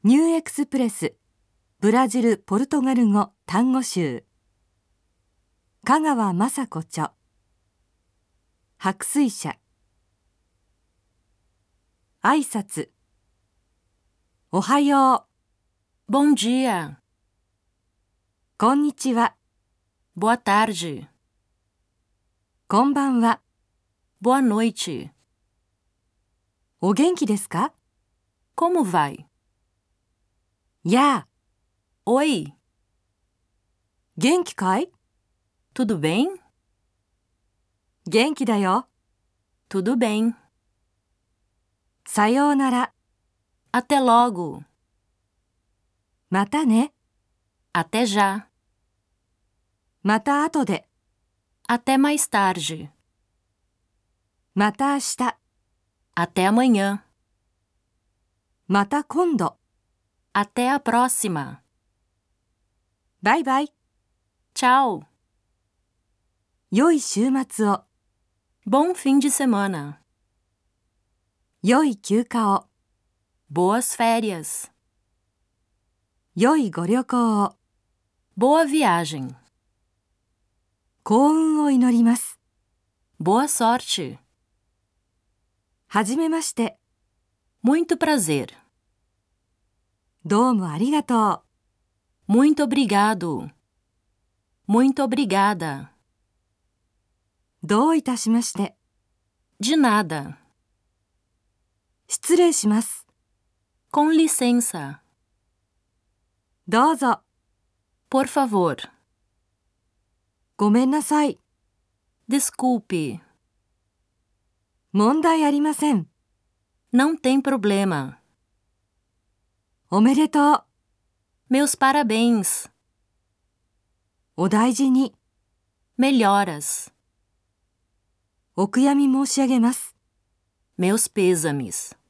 ニューエクスプレスブラジル・ポルトガル語単語集。香川雅子著。白水社。挨拶。おはよう。 Bom dia. こんにちは。 Boa tarde. こんばんは。 Boa noite. お元気ですか？ Como vai? やあ。 Oi. 元気かい？ Tudo bem? 元気だよ。 Tudo bem. さようなら。 Até logo. またね。 Até já. また後で。 Até mais tarde. また明日。 Até amanhã. また今度。 Até a próxima. バイバイ。 Tchau. 良い週末を。 Bom fim de semana. 良い休暇を。 Boas férias. 良いご旅行を。 Boa viagem. 幸運を祈ります。 Boa sorte. はじめまして。 Muito prazer. どうもありがとう。 Muito obrigado. Muito obrigada. どういたしまして。 De nada. 失礼します。 Com licença. どうぞ。 Por favor. ごめんなさい。 Desculpe. 問題ありません。 Não tem problema. おめでとう。 Meus parabéns. お大事に。 Melhoras. お悔やみ申し上げます。 Meus pêsames.